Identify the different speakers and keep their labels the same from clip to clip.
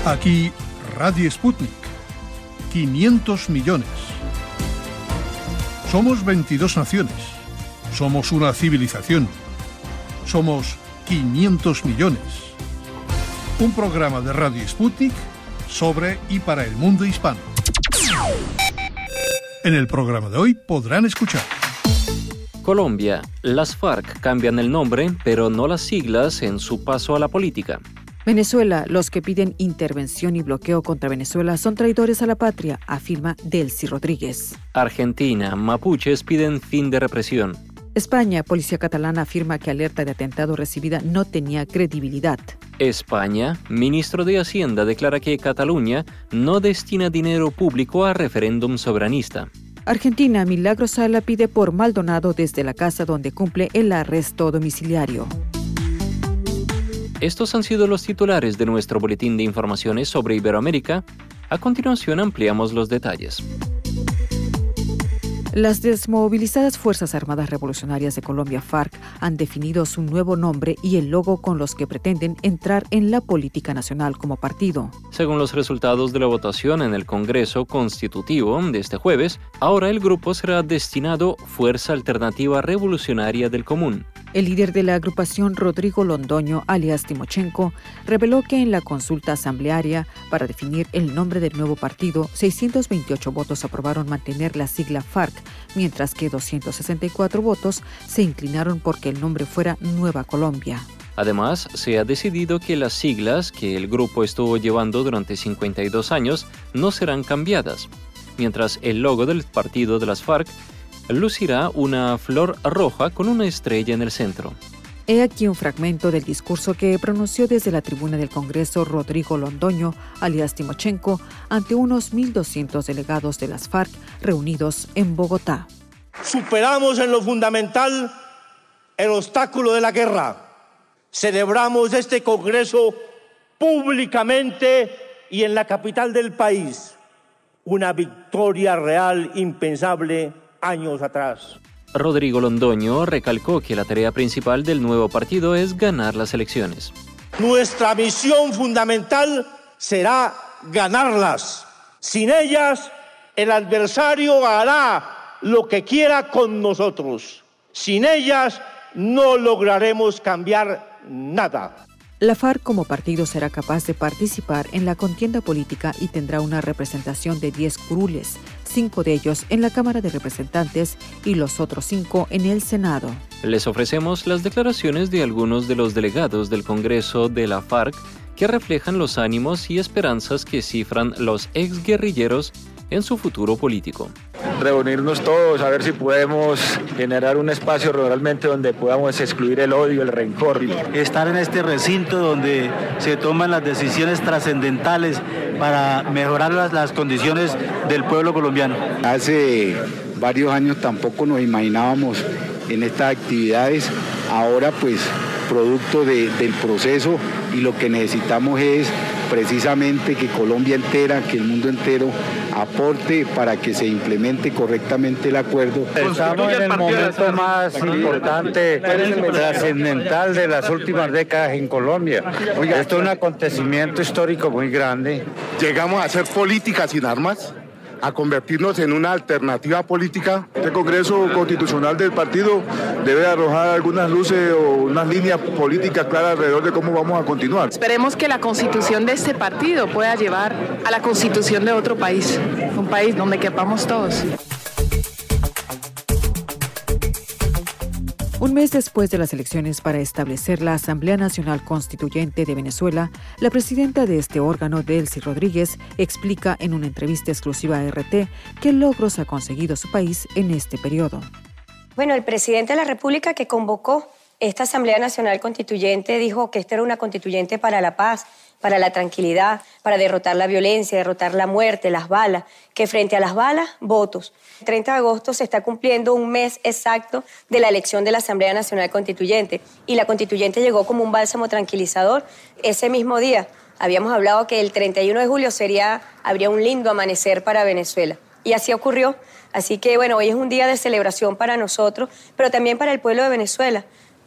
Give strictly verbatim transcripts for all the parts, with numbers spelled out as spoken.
Speaker 1: Aquí Radio Sputnik. quinientos millones. Somos veintidós naciones. Somos una civilización. Somos quinientos millones. Un programa de Radio Sputnik sobre y para el mundo hispano. En el programa de hoy podrán escuchar:
Speaker 2: Colombia. Las FARC cambian el nombre, pero no las siglas en su paso a la política.
Speaker 3: Venezuela. Los que piden intervención y bloqueo contra Venezuela son traidores a la patria, afirma Delcy Rodríguez.
Speaker 2: Argentina. Mapuches piden fin de represión.
Speaker 3: España. Policía catalana afirma que alerta de atentado recibida no tenía credibilidad.
Speaker 2: España. Ministro de Hacienda declara que Cataluña no destina dinero público a referéndum soberanista.
Speaker 3: Argentina. Milagros Sala pide por Maldonado desde la casa donde cumple el arresto domiciliario.
Speaker 2: Estos han sido los titulares de nuestro boletín de informaciones sobre Iberoamérica. A continuación ampliamos los detalles.
Speaker 3: Las desmovilizadas Fuerzas Armadas Revolucionarias de Colombia, FARC, han definido su nuevo nombre y el logo con los que pretenden entrar en la política nacional como partido.
Speaker 2: Según los resultados de la votación en el Congreso Constitutivo de este jueves, ahora el grupo será destinado Fuerza Alternativa Revolucionaria del Común.
Speaker 3: El líder de la agrupación, Rodrigo Londoño, alias Timochenko, reveló que en la consulta asamblearia para definir el nombre del nuevo partido, seiscientos veintiocho votos aprobaron mantener la sigla FARC, mientras que doscientos sesenta y cuatro votos se inclinaron porque el nombre fuera Nueva Colombia.
Speaker 2: Además, se ha decidido que las siglas que el grupo estuvo llevando durante cincuenta y dos años no serán cambiadas, mientras el logo del partido de las FARC lucirá una flor roja con una estrella en el centro.
Speaker 3: He aquí un fragmento del discurso que pronunció desde la tribuna del Congreso Rodrigo Londoño, alias Timochenko, ante unos mil doscientos delegados de las FARC reunidos en Bogotá.
Speaker 4: Superamos en lo fundamental el obstáculo de la guerra. Celebramos este Congreso públicamente y en la capital del país. Una victoria real impensable años atrás.
Speaker 2: Rodrigo Londoño recalcó que la tarea principal del nuevo partido es ganar las elecciones.
Speaker 4: Nuestra misión fundamental será ganarlas. Sin ellas, el adversario hará lo que quiera con nosotros. Sin ellas, no lograremos cambiar nada.
Speaker 3: La FARC como partido será capaz de participar en la contienda política y tendrá una representación de diez curules, cinco de ellos en la Cámara de Representantes y los otros cinco en el Senado.
Speaker 2: Les ofrecemos las declaraciones de algunos de los delegados del Congreso de la FARC que reflejan los ánimos y esperanzas que cifran los exguerrilleros en su futuro político.
Speaker 5: Reunirnos todos, a ver si podemos generar un espacio realmente donde podamos excluir el odio, el rencor.
Speaker 6: Estar en este recinto donde se toman las decisiones trascendentales para mejorar las, las condiciones del pueblo colombiano.
Speaker 7: Hace varios años tampoco nos imaginábamos en estas actividades, ahora pues producto de, del proceso, y lo que necesitamos es precisamente que Colombia entera, que el mundo entero aporte para que se implemente correctamente el acuerdo.
Speaker 8: Estamos en el momento más importante, trascendental de las últimas décadas en Colombia. Esto es un acontecimiento histórico muy grande.
Speaker 9: Llegamos a hacer política sin armas, a convertirnos en una alternativa política.
Speaker 10: Este Congreso Constitucional del partido debe arrojar algunas luces o unas líneas políticas claras alrededor de cómo vamos a continuar.
Speaker 11: Esperemos que la constitución de este partido pueda llevar a la constitución de otro país, un país donde quepamos todos.
Speaker 3: Un mes después de las elecciones para establecer la Asamblea Nacional Constituyente de Venezuela, la presidenta de este órgano, Delcy Rodríguez, explica en una entrevista exclusiva a R T qué logros ha conseguido su país en este periodo.
Speaker 12: Bueno, el presidente de la República que convocó esta Asamblea Nacional Constituyente dijo que esta era una constituyente para la paz, para la tranquilidad, para derrotar la violencia, derrotar la muerte, las balas, que frente a las balas, votos. El treinta de agosto se está cumpliendo un mes exacto de la elección de la Asamblea Nacional Constituyente y la constituyente llegó como un bálsamo tranquilizador ese mismo día. Habíamos hablado que el treinta y uno de julio sería, habría un lindo amanecer para Venezuela y así ocurrió. Así que bueno, hoy es un día de celebración para nosotros, pero también para el pueblo de Venezuela,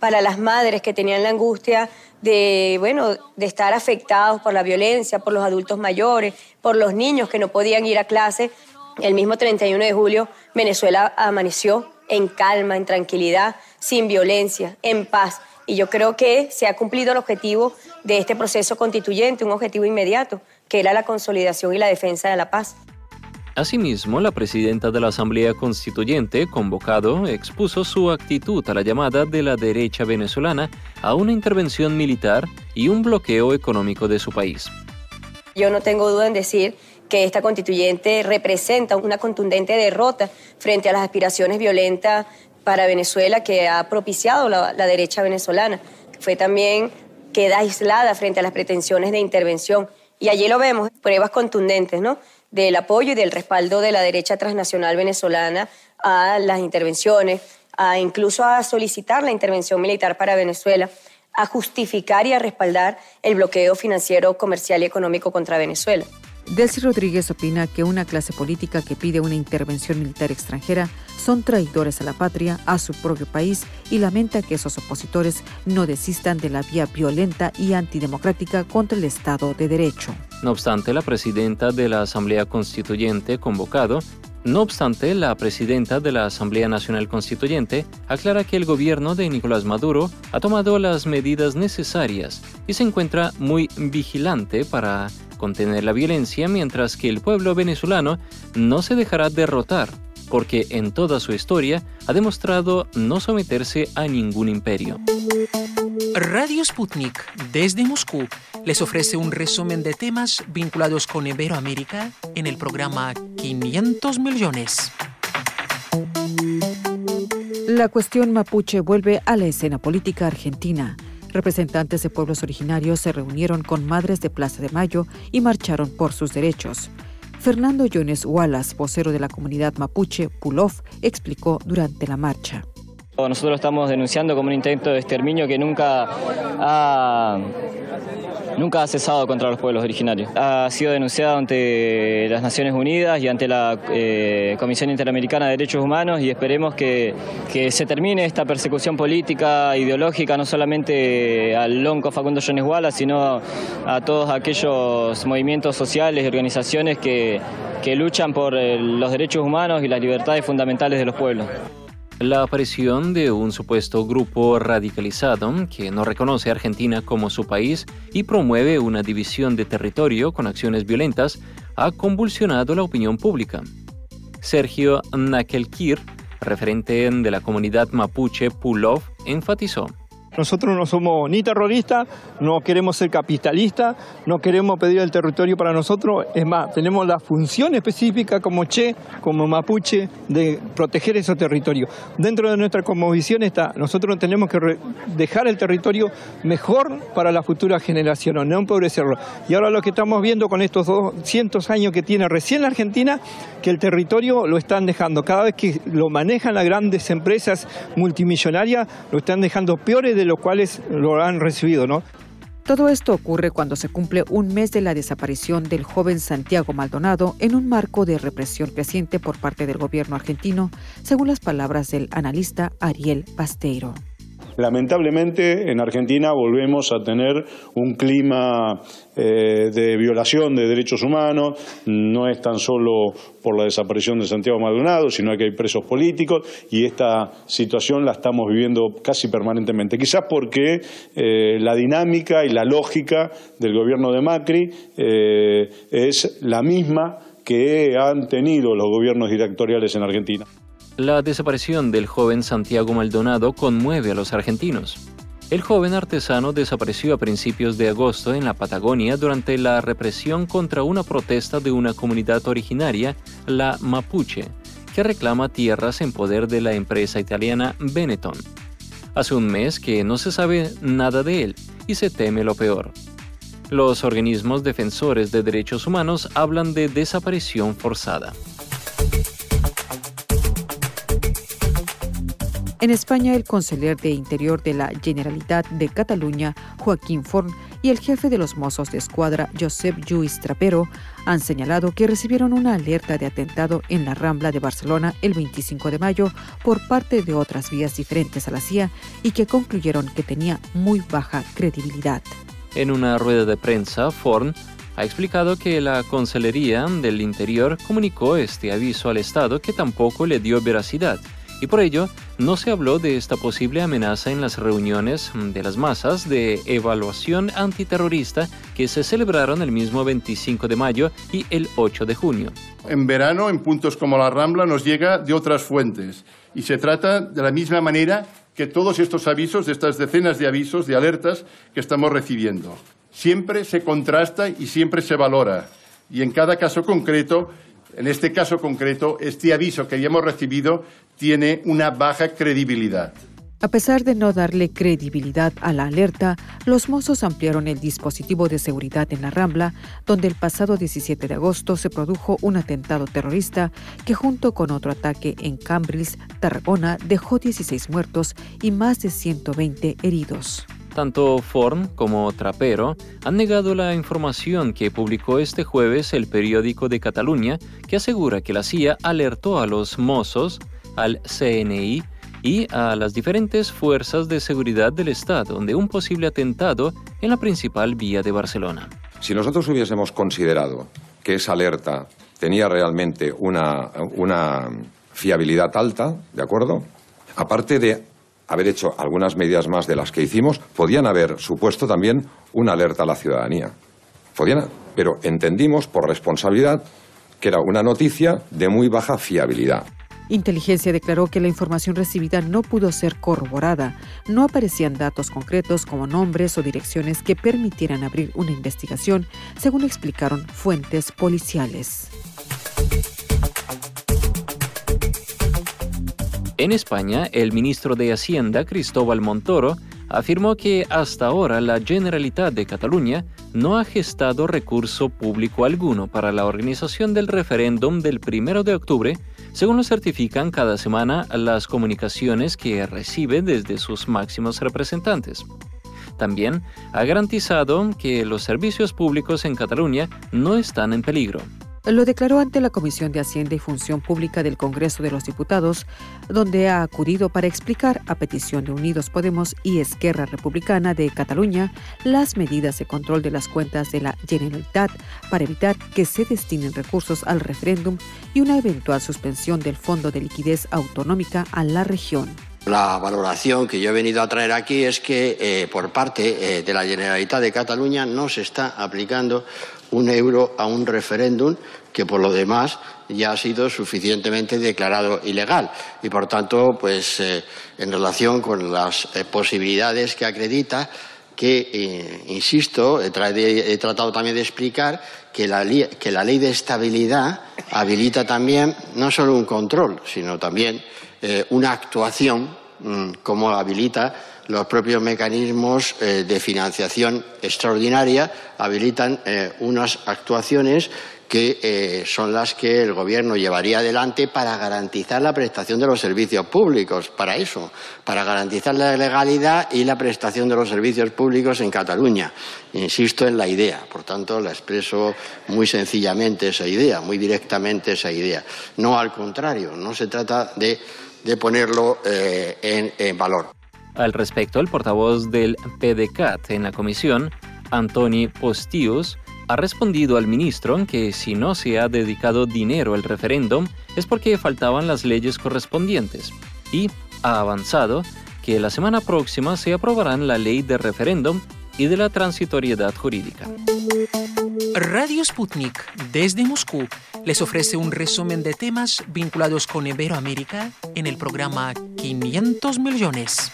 Speaker 12: para las madres que tenían la angustia de, bueno, de estar afectados por la violencia, por los adultos mayores, por los niños que no podían ir a clase. El mismo treinta y uno de julio, Venezuela amaneció en calma, en tranquilidad, sin violencia, en paz. Y yo creo que se ha cumplido el objetivo de este proceso constituyente, un objetivo inmediato, que era la consolidación y la defensa de la paz.
Speaker 2: Asimismo, la presidenta de la Asamblea Constituyente, convocado, expuso su actitud a la llamada de la derecha venezolana a una intervención militar y un bloqueo económico de su país.
Speaker 12: Yo no tengo duda en decir que esta constituyente representa una contundente derrota frente a las aspiraciones violentas para Venezuela que ha propiciado la, la derecha venezolana. Fue también, queda aislada frente a las pretensiones de intervención. Y allí lo vemos, pruebas contundentes, ¿no?, del apoyo y del respaldo de la derecha transnacional venezolana a las intervenciones, a incluso a solicitar la intervención militar para Venezuela, a justificar y a respaldar el bloqueo financiero, comercial y económico contra Venezuela.
Speaker 3: Delcy Rodríguez opina que una clase política que pide una intervención militar extranjera son traidores a la patria, a su propio país, y lamenta que esos opositores no desistan de la vía violenta y antidemocrática contra el Estado de Derecho.
Speaker 2: No obstante, la presidenta de la Asamblea Constituyente, convocado, No obstante, la presidenta de la Asamblea Nacional Constituyente aclara que el gobierno de Nicolás Maduro ha tomado las medidas necesarias y se encuentra muy vigilante para contener la violencia, mientras que el pueblo venezolano no se dejará derrotar, porque en toda su historia ha demostrado no someterse a ningún imperio.
Speaker 13: Radio Sputnik, desde Moscú, les ofrece un resumen de temas vinculados con Iberoamérica en el programa quinientos millones.
Speaker 3: La cuestión mapuche vuelve a la escena política argentina. Representantes de pueblos originarios se reunieron con madres de Plaza de Mayo y marcharon por sus derechos. Fernando Jones Wallace, vocero de la comunidad mapuche Pulov, explicó durante la marcha.
Speaker 14: Nosotros estamos denunciando como un intento de exterminio que nunca ha, nunca ha cesado contra los pueblos originarios. Ha sido denunciado ante las Naciones Unidas y ante la eh, Comisión Interamericana de Derechos Humanos, y esperemos que, que se termine esta persecución política, ideológica, no solamente al lonco Facundo Jones Wallace, sino a todos aquellos movimientos sociales y organizaciones que, que luchan por eh, los derechos humanos y las libertades fundamentales de los pueblos.
Speaker 2: La aparición de un supuesto grupo radicalizado que no reconoce a Argentina como su país y promueve una división de territorio con acciones violentas ha convulsionado la opinión pública. Sergio Nakelkir, referente de la comunidad mapuche Pulov, enfatizó:
Speaker 15: nosotros no somos ni terroristas, no queremos ser capitalistas, no queremos pedir el territorio para nosotros. Es más, tenemos la función específica como Che, como mapuche, de proteger esos territorios. Dentro de nuestra cosmovisión está, nosotros tenemos que dejar el territorio mejor para las futuras generaciones, no empobrecerlo. Y ahora lo que estamos viendo con estos doscientos años que tiene recién la Argentina, que el territorio lo están dejando. Cada vez que lo manejan las grandes empresas multimillonarias, lo están dejando peores de los cuales lo han recibido, ¿no?
Speaker 3: Todo esto ocurre cuando se cumple un mes de la desaparición del joven Santiago Maldonado en un marco de represión creciente por parte del gobierno argentino, según las palabras del analista Ariel Pasteiro.
Speaker 16: Lamentablemente en Argentina volvemos a tener un clima eh, de violación de derechos humanos. No es tan solo por la desaparición de Santiago Maldonado, sino que hay presos políticos, y esta situación la estamos viviendo casi permanentemente. Quizás porque eh, la dinámica y la lógica del gobierno de Macri eh, es la misma que han tenido los gobiernos dictatoriales en Argentina.
Speaker 2: La desaparición del joven Santiago Maldonado conmueve a los argentinos. El joven artesano desapareció a principios de agosto en la Patagonia durante la represión contra una protesta de una comunidad originaria, la mapuche, que reclama tierras en poder de la empresa italiana Benetton. Hace un mes que no se sabe nada de él y se teme lo peor. Los organismos defensores de derechos humanos hablan de desaparición forzada.
Speaker 3: En España, el conseller de Interior de la Generalitat de Cataluña, Joaquín Forn, y el jefe de los Mossos de Escuadra, Josep Lluís Trapero, han señalado que recibieron una alerta de atentado en la Rambla de Barcelona el veinticinco de mayo por parte de otras vías diferentes a la C I A y que concluyeron que tenía muy baja credibilidad.
Speaker 2: En una rueda de prensa, Forn ha explicado que la Consellería del Interior comunicó este aviso al Estado que tampoco le dio veracidad y por ello no se habló de esta posible amenaza en las reuniones de las masas de evaluación antiterrorista que se celebraron el mismo veinticinco de mayo y el ocho de junio.
Speaker 17: En verano, en puntos como la Rambla, nos llega de otras fuentes y se trata de la misma manera que todos estos avisos, de estas decenas de avisos, de alertas que estamos recibiendo. Siempre se contrasta y siempre se valora. Y en cada caso concreto, en este caso concreto, este aviso que ya hemos recibido tiene una baja credibilidad.
Speaker 3: A pesar de no darle credibilidad a la alerta, los mozos ampliaron el dispositivo de seguridad en la Rambla, donde el pasado diecisiete de agosto se produjo un atentado terrorista que junto con otro ataque en Cambrils, Tarragona, dejó dieciséis muertos y más de ciento veinte heridos.
Speaker 2: Tanto Forn como Trapero han negado la información que publicó este jueves el periódico de Cataluña, que asegura que la C I A alertó a los Mossos, al C N I y a las diferentes fuerzas de seguridad del Estado de un posible atentado en la principal vía de Barcelona.
Speaker 18: Si nosotros hubiésemos considerado que esa alerta tenía realmente una, una fiabilidad alta, ¿de acuerdo? Aparte de haber hecho algunas medidas más de las que hicimos, podían haber supuesto también una alerta a la ciudadanía. Podían, pero entendimos por responsabilidad que era una noticia de muy baja fiabilidad.
Speaker 3: Inteligencia declaró que la información recibida no pudo ser corroborada. No aparecían datos concretos como nombres o direcciones que permitieran abrir una investigación, según explicaron fuentes policiales.
Speaker 2: En España, el ministro de Hacienda, Cristóbal Montoro, afirmó que hasta ahora la Generalitat de Cataluña no ha gestado recurso público alguno para la organización del referéndum del primero de octubre, según lo certifican cada semana las comunicaciones que recibe desde sus máximos representantes. También ha garantizado que los servicios públicos en Cataluña no están en peligro.
Speaker 3: Lo declaró ante la Comisión de Hacienda y Función Pública del Congreso de los Diputados, donde ha acudido para explicar, a petición de Unidos Podemos y Esquerra Republicana de Cataluña, las medidas de control de las cuentas de la Generalitat para evitar que se destinen recursos al referéndum y una eventual suspensión del Fondo de Liquidez Autonómica a la región.
Speaker 19: La valoración que yo he venido a traer aquí es que eh, por parte eh, de la Generalitat de Cataluña no se está aplicando un euro a un referéndum que por lo demás ya ha sido suficientemente declarado ilegal y por tanto pues eh, en relación con las eh, posibilidades que acredita que, eh, insisto, he, tra he tratado también de explicar que la, que la ley de estabilidad habilita también no solo un control, sino también eh, una actuación mmm, como habilita los propios mecanismos eh, de financiación extraordinaria, habilitan eh, unas actuaciones que eh, son las que el Gobierno llevaría adelante para garantizar la prestación de los servicios públicos, para eso, para garantizar la legalidad y la prestación de los servicios públicos en Cataluña. Insisto en la idea, por tanto, la expreso muy sencillamente esa idea, muy directamente esa idea. No al contrario, no se trata de, de ponerlo eh, en, en valor.
Speaker 2: Al respecto, el portavoz del PDeCAT en la comisión, Antoni Postius, ha respondido al ministro que si no se ha dedicado dinero al referéndum es porque faltaban las leyes correspondientes y ha avanzado que la semana próxima se aprobarán la ley de referéndum y de la transitoriedad jurídica.
Speaker 13: Radio Sputnik, desde Moscú, les ofrece un resumen de temas vinculados con Iberoamérica en el programa quinientos millones.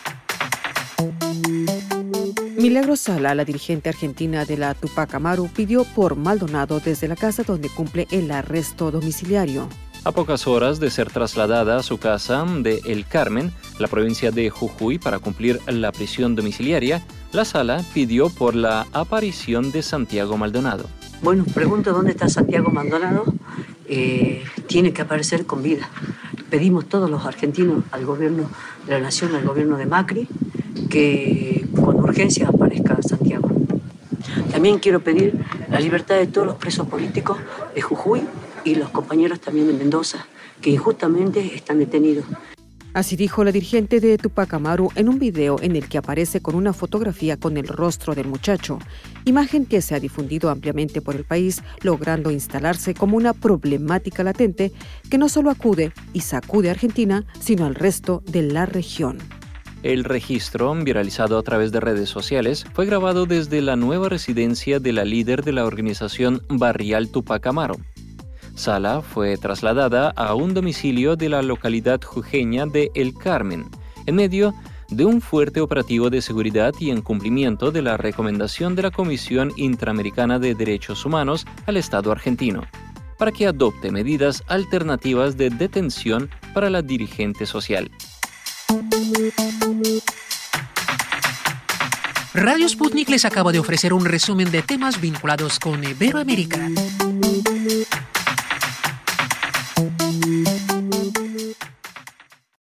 Speaker 3: Milagros Sala, la dirigente argentina de la Tupac Amaru, pidió por Maldonado desde la casa donde cumple el arresto domiciliario.
Speaker 2: A pocas horas de ser trasladada a su casa de El Carmen, la provincia de Jujuy, para cumplir la prisión domiciliaria, la Sala pidió por la aparición de Santiago Maldonado.
Speaker 20: Bueno, pregunto dónde está Santiago Maldonado. Eh, tiene que aparecer con vida. pedimos todos los argentinos al gobierno de la Nación, al gobierno de Macri, que con urgencia aparezca Santiago. También quiero pedir la libertad de todos los presos políticos de Jujuy y los compañeros también de Mendoza, que injustamente están detenidos.
Speaker 3: Así dijo la dirigente de Tupac Amaru en un video en el que aparece con una fotografía con el rostro del muchacho, imagen que se ha difundido ampliamente por el país, logrando instalarse como una problemática latente que no solo acude y sacude a Argentina, sino al resto de la región.
Speaker 2: El registro, viralizado a través de redes sociales, fue grabado desde la nueva residencia de la líder de la organización barrial Tupac Amaru. Sala fue trasladada a un domicilio de la localidad jujeña de El Carmen, en medio de un fuerte operativo de seguridad y en cumplimiento de la recomendación de la Comisión Interamericana de Derechos Humanos al Estado argentino, para que adopte medidas alternativas de detención para la dirigente social.
Speaker 13: Radio Sputnik les acaba de ofrecer un resumen de temas vinculados con Iberoamérica.